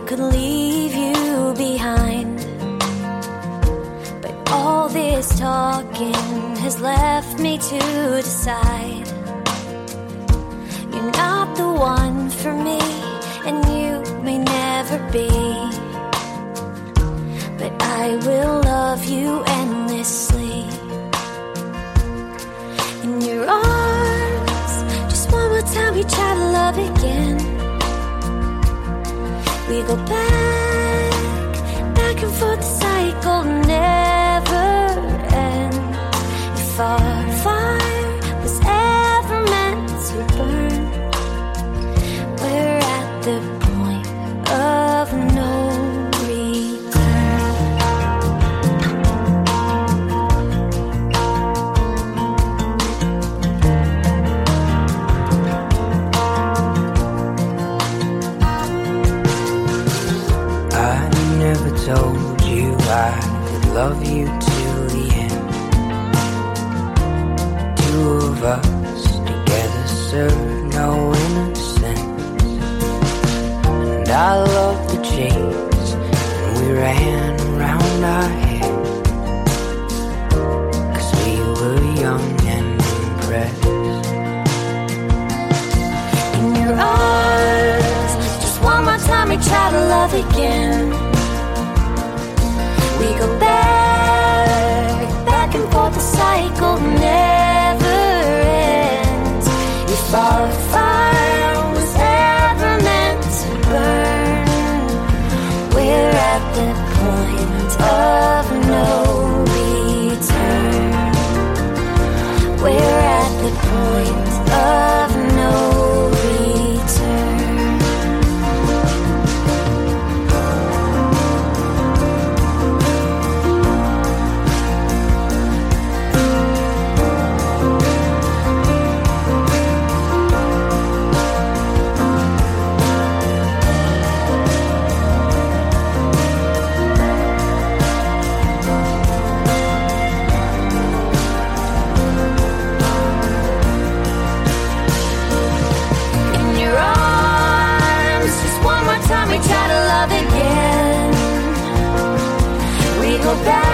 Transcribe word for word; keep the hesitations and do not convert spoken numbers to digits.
could leave you behind, but all this talking has left me to decide. You're not the one for me, and you may never be, but I will love you endlessly. In your arms, just one more time we try to love again. We go back, back and forth, the cycle never ends. If our fire was ever meant to burn, we're at the point of no told you I would love you till the end. Two of us together serve no innocence. And I love the chase when we ran around our head, 'cause we were young and impressed. In your arms, just one more time we try to love again. We go back, back and forth, the cycle never ends. If our fire was ever meant to burn, we're at the point of no return. We're at the point of no return. We try to love again. We go back.